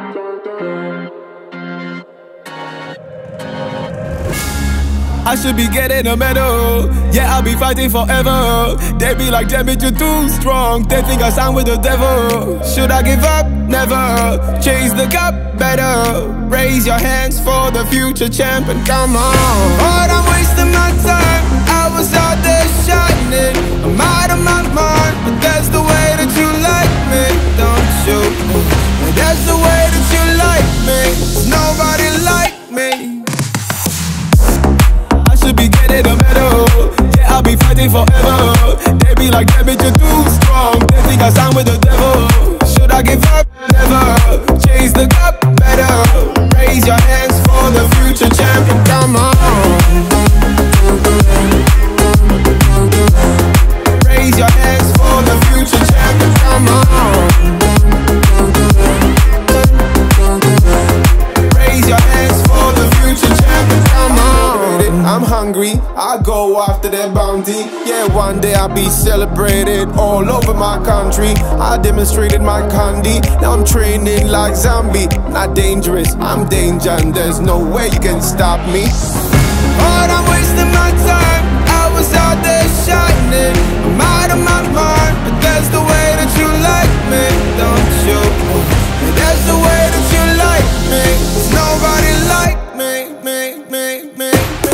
I should be getting a medal. Yeah, I'll be fighting forever. They be like, damn it, you're too strong. They think I sound with the devil. Should I give up? Never. Chase the cup better. Raise your hands for the future champ and come on. But I'm wasting my time. I was out there shining. I'm out of my mind. But that's the way that you like me, don't you? That's the way that you like me. There's nobody like me. Should be getting a medal. Yeah, I'll be fighting forever. They be like, damn it, you're too strong. They think I sound with the devil. Should I give up? Never. Chase the cup better. Raise your hands for the future champion. Come on. Raise your hands for the future champion. Come on. Raise your hands for the future champion. Come on. I'm hungry, I go after their bounty. Yeah, one day I'll be celebrated all over my country. I demonstrated my candy, now I'm training like zombie. Not dangerous, I'm danger, and there's no way you can stop me. But I'm wasting my time, I was out there shining. I'm out of my mind, but that's the way that you like me, don't you? That's the way that you like me. There's nobody like me, me.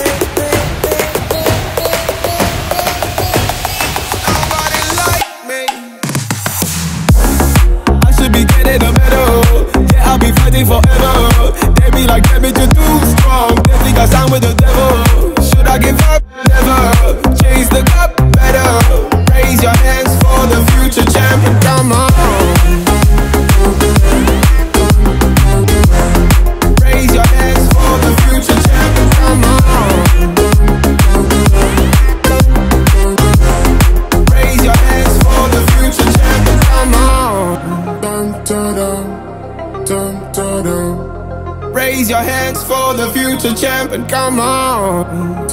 Getting a medal. Yeah, I'll be fighting forever. They be like, damn it, you're too strong. They think I sound with the devil. Should I give up? Never. Chase the cup better. Raise your hands for the future champion. Come on. Raise your hands for the future champion. Come on. Raise your hands for the future champion. Come on. Raise your hands for the future champion, come on.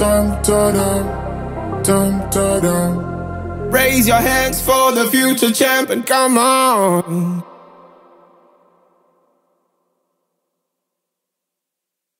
Raise your hands for the future champion, come on.